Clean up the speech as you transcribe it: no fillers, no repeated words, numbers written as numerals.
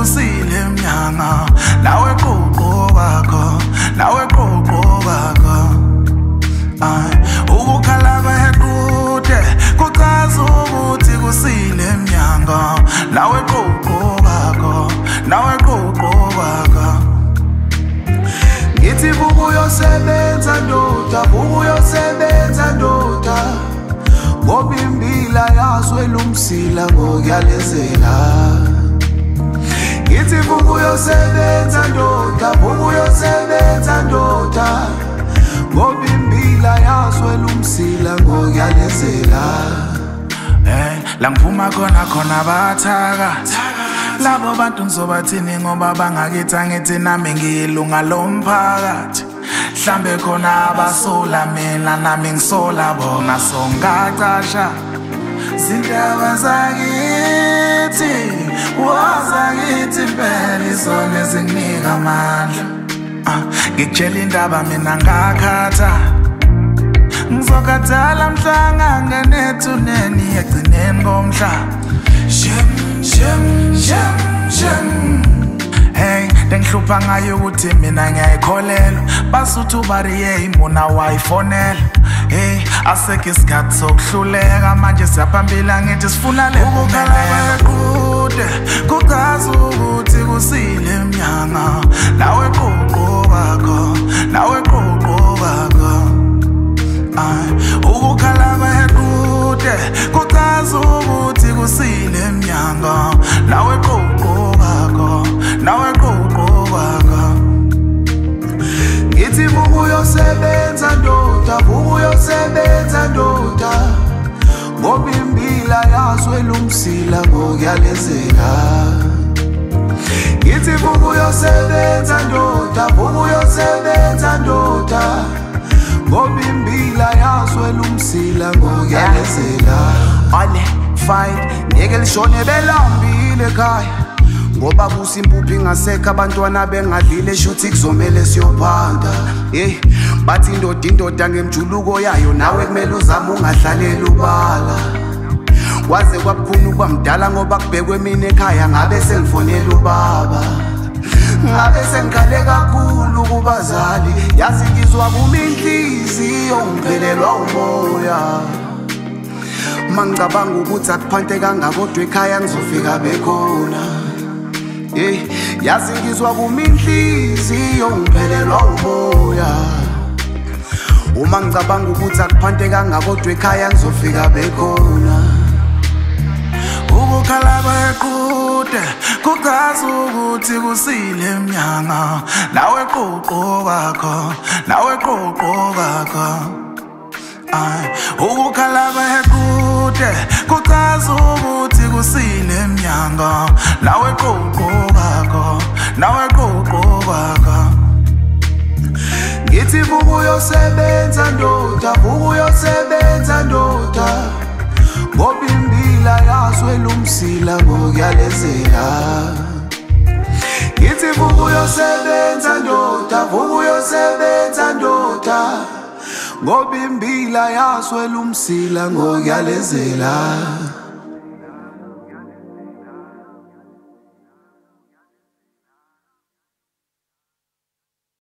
kusile mnyanga nawe qoqo wakho nawe qoqo wakho ukukhalaba equde kuchaza ukuthi kusile mnyanga nawe qoqo wakho nawe qoqo wakho ngithi bukuyosebenza ndoda bukuyosebenza ndoda ngoba impila yaswela umsila ngokuyalezela ngithi bukuyosebenza ndoda bukuyosebenza ndoda ngoba impila yaswela umsila ngokuyalezela la ngiphuma khona bathaka labo bantu ngizobathini ngoba bangakithi angithi nami ngiyilunga lomphakathi mhlambe khona abasola mina nami ngisola bona songacasha zindaba zakithi wazakithi impela izona ezinginika amandla ngikutshela indaba mina ngakhatha ngizokhathala mhlanga ngenethuneni egcineni komhla hey dengihlupha ngayo ukuthi mina ngiyayikholela basuthi ubariye imbona wayifonela hey asekho isikhathi sokuhluleka manje siyaphambila ngithi sifuna le ukukhalabaqude kuchaza ukuthi kusile mnyanga nawe qoqo wakho nawe qoqo wakho ukukhalaba kuchaza ukuthi kusile mnyanga nawe qoqo wakho nawe qoqo wakho ngithi bukuyosebenza ndoda bukuyosebenza ndoda ngoba impila yaswela umsila ngokuyalezela ngithi bukuyosebenza ndoda bukuyosebenza ndoda ngoba impila yaswela umsila ngokuyalezela ale fight ngeke lishone belambile ekhaya ngoba kusimpuphi ngasekho abantwana bengadlile shuthi kuzomela siyophanda hey bathi indoda ngemjuluko yayo nawe kumele uzame ungadlalela ubala waze kwabukhuna ukuba mdala ngoba kubhekwe mina ekhaya ngabe sengifonela ubaba ngabe sengikhale kakhulu kubazali yazi ngizwa kuma inhliziyo ngiphelelwa umoya mangicabanga ukuthi akuphante kangaka kodwa ekhaya ngizofika bekhona hey yazi ngizwa kuma inhliziyo ngiphelelwa umoya uma ngicabanga ukuthi akuphante kangaka kodwa ekhaya ngizofika bekhona ukukhalaba equde kuchaza ukuthi kusile mnyanga nawe qoqo wakho nawe qoqo wakho ukukhalaba equde kuchaza ukuthi kusile mnyanga nawe qoqo wakho nawe qoqo wakho ngithi bukuyosebenza ndoda bukuyosebenza ndoda ngoba impila yaswela umsila ngokuyalezela ngithi bukuyosebenza ndoda bukuyosebenza ndoda ngoba impila yaswela umsila ngokuyalezela